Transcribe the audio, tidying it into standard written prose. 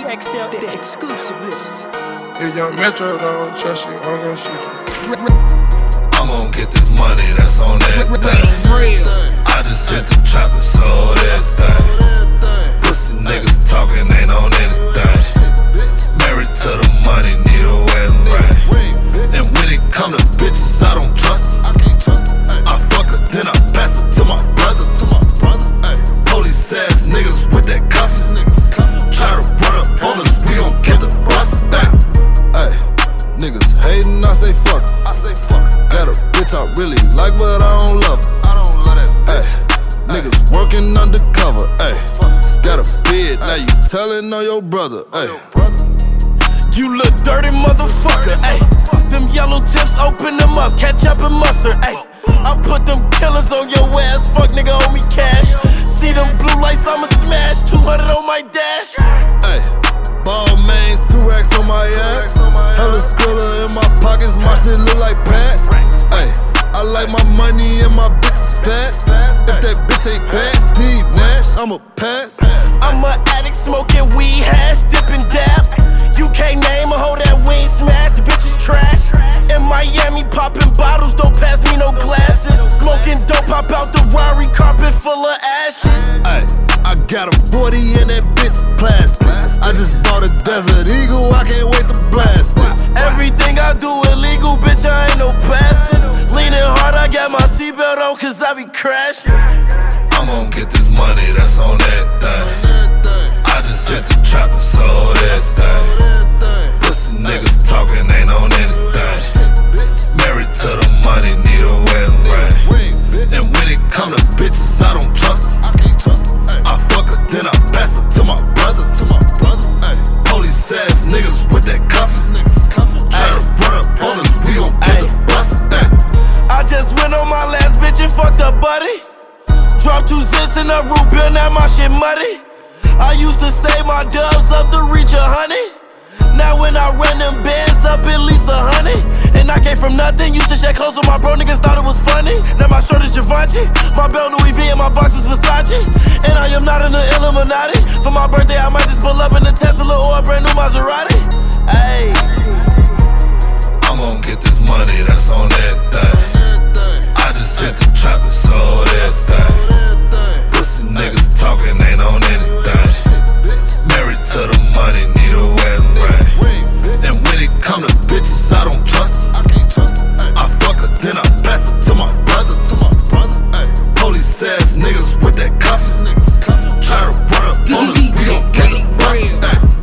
XL, the exclusive list. If Young Metro don't trust you, I'm gon' shoot you. I'm gon' get this money, that's on everything. I just hit the trap and sold everything. Pussy niggas talking ain't on anything. Married to the money, need a wedding ring. And when it come to bitches, I don't trust them. I fuck her, then I pass her to my brother. Police ass niggas with that cuffin'. Try to run up on us, we gon' get the bus. Ay, niggas hatin', I say fuck her. Got a bitch I really like, but I don't love her. Ay, niggas working undercover. Ay, got a bid, now you tellin' on your brother. Ay, you look dirty, motherfucker. Ay, them yellow tips, open them up, ketchup and mustard. Ay, I put them killers on your ass, fuck nigga, owe me cash. See them blue lights, I'ma smash 200 on my dash. ay, ball mains, 2 racks on my ass. Hella skrilla in my pockets, my shit look like pants. Ay, I like my money and my bitches fast. If that bitch ain't bad, Steve Nash, I'ma pass. I'm a addict, smoking weed, hash, dipping dab. You can't name a hoe that we ain't smashed, the bitch is trash. In Miami, popping bottles, don't pass me no glasses. Smoking dope, pop out the Rari, carpet full of ashes. Ay, I got a 40 in that bitch plastic. I just bought a Desert Eagle, I can't wait to blast it. Everything I do illegal, bitch, I ain't no bastard. Leaning hard, I got my seatbelt on, cause I be crashing. I'm gon' get this money, that's on everything. I just hit the trap and sold everything. Pussy niggas talking ain't on anything. Married to the money, need a wedding ring. And when it come to bitches, I don't trust them. I fuck her, then I pass her to my brother. Police ass niggas with that cuffin'. Try to run up on us, we gon' get the bus. I just went on my last bitch and fucked up buddy. Dropped 2 zips in a root beer, now my shit muddy. I used to save my dubs up to reach 100. Now when I ran them bands up at least 100. And I came from nothing, used to share clothes with my bro, niggas thought it was funny. Now my shirt is Givenchy, my belt Louis V and my box is Versace. And I am not in the Illuminati. For my birthday I might just pull up in a Tesla or a brand new Maserati. Ayy, I'm gon' get this money, that's on everything. I just hit the trap and sold everything. Pussy niggas talking ain't on anything. Married to the money, need a wedding ring. And when it come to bitches, I don't trust them. I fuck her, then I pass her to my brother. Police ass niggas with that cuffin'.